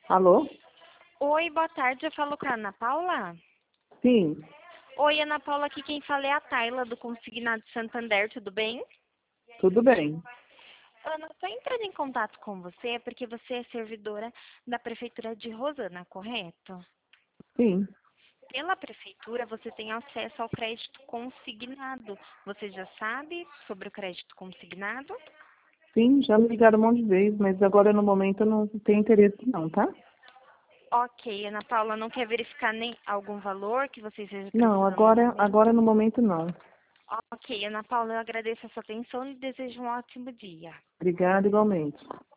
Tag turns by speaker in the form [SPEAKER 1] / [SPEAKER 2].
[SPEAKER 1] Alô?
[SPEAKER 2] Oi, boa tarde. Eu falo com a Ana Paula.
[SPEAKER 1] Sim,
[SPEAKER 2] Oi, Ana Paula, aqui quem fala é a Tayla do Consignado Santander, tudo bem?
[SPEAKER 1] tudo bem.
[SPEAKER 2] Ana, estou entrando em contato com você porque você é servidora da Prefeitura de Rosana, correto?
[SPEAKER 1] Sim,
[SPEAKER 2] Pela Prefeitura, você tem acesso ao crédito consignado. Você já sabe sobre o crédito consignado?
[SPEAKER 1] sim, já me ligaram um monte de vezes, mas agora no momento eu não tenho interesse não, tá?
[SPEAKER 2] Ok, Ana Paula, não quer verificar nem algum valor que você esteja
[SPEAKER 1] Não,
[SPEAKER 2] precisando no
[SPEAKER 1] agora
[SPEAKER 2] momento?
[SPEAKER 1] no momento não.
[SPEAKER 2] Ok, Ana Paula, eu agradeço a sua atenção e desejo um ótimo dia.
[SPEAKER 1] Obrigada igualmente.